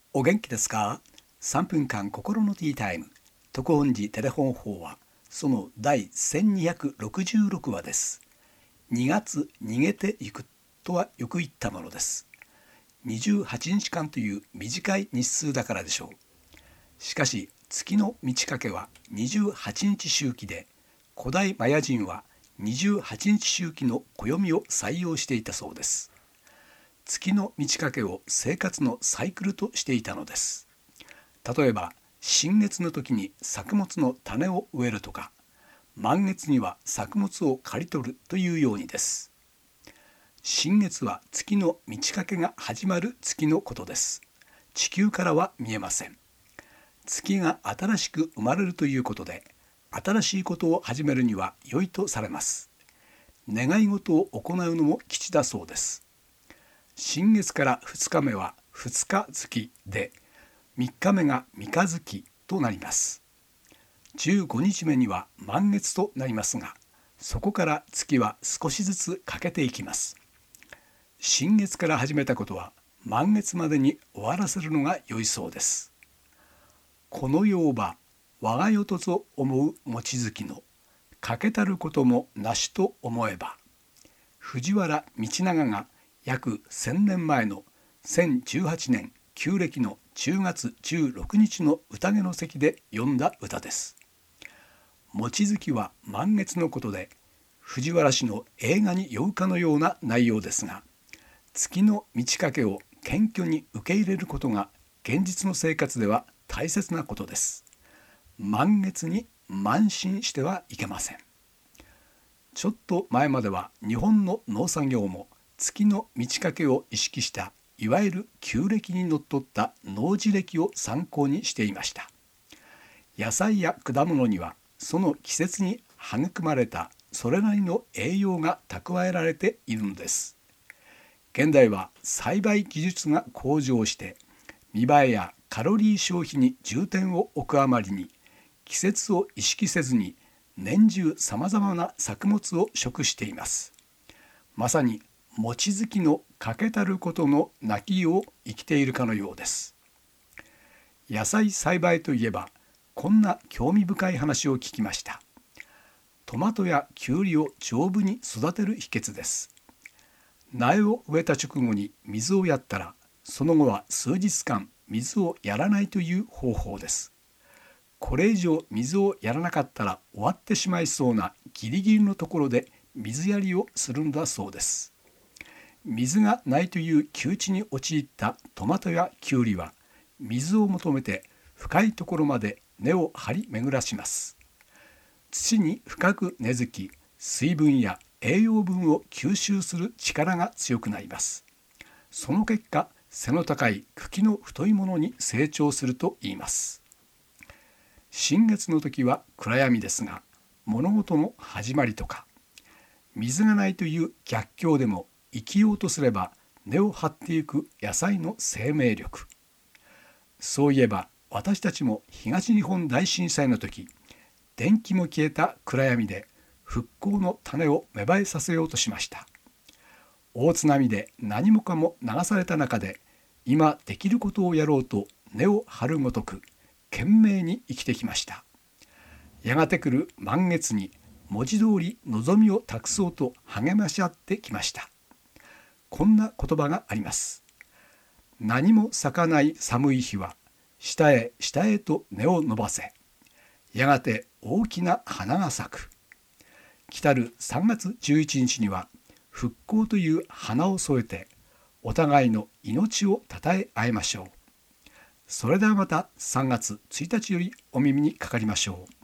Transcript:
お元気ですか？ 3 分間心のティータイム特本寺テレフォン法はその第1266話です。2月逃げていくとはよく言ったものです。28日間という短い日数だからでしょう。しかし月の満ち欠けは28日周期で、古代マヤ人は28日周期の暦を採用していたそうです。月の満ち欠けを生活のサイクルとしていたのです。例えば新月の時に作物の種を植えるとか、満月には作物を刈り取るというようにです。新月は月の満ち欠けが始まる月のことです。地球からは見えません。月が新しく生まれるということで、新しいことを始めるには良いとされます。願い事を行うのも吉だそうです。新月から2日目は2日月で、3日目が三日月となります。15日目には満月となりますが、そこから月は少しずつ欠けていきます。新月から始めたことは満月までに終わらせるのが良いそうです。この世ば我が世とぞ思う望月の、欠けたることもなしと思えば。藤原道長が約1000年前の1018年旧暦の10月16日の宴の席で詠んだ歌です。望月は満月のことで、藤原氏の映画に酔うかのような内容ですが、月の満ち欠けを謙虚に受け入れることが現実の生活では大切なことです。満月に慢心してはいけません。ちょっと前までは日本の農作業も月の満ち欠けを意識したいわゆる旧暦にのっとった農事暦を参考にしていました。野菜や果物にはその季節に育まれたそれなりの栄養が蓄えられているのです。現代は栽培技術が向上して、見栄えやカロリー消費に重点を置くあまりに、季節を意識せずに年中さまざまな作物を食しています。まさに望月の欠けたることのなきを生きているかのようです。野菜栽培といえば、こんな興味深い話を聞きました。トマトやキュウリを丈夫に育てる秘訣です。苗を植えた直後に水をやったら、その後は数日間水をやらないという方法です。これ以上水をやらなかったら終わってしまいそうなギリギリのところで水やりをするんだそうです。水がないという窮地に陥ったトマトやキュウリは、水を求めて深いところまで根を張り巡らします。土に深く根付き、水分や栄養分を吸収する力が強くなります。その結果、背の高い茎の太いものに成長するといいます。新月の時は暗闇ですが、物事の始まりとか、水がないという逆境でも生きようとすれば根を張っていく野菜の生命力。そういえば私たちも東日本大震災の時、電気も消えた暗闇で復興の種を芽生えさせようとしました。大津波で何もかも流された中で、今できることをやろうと根を張るごとく懸命に生きてきました。やがて来る満月に文字通り望みを託そうと励まし合ってきました。こんな言葉があります。何も咲かない寒い日は、下へ下へと根を伸ばせ。やがて大きな花が咲く。来たる3月11日には、復興という花を添えて、お互いの命をたたえ合いましょう。それではまた3月1日よりお耳にかかりましょう。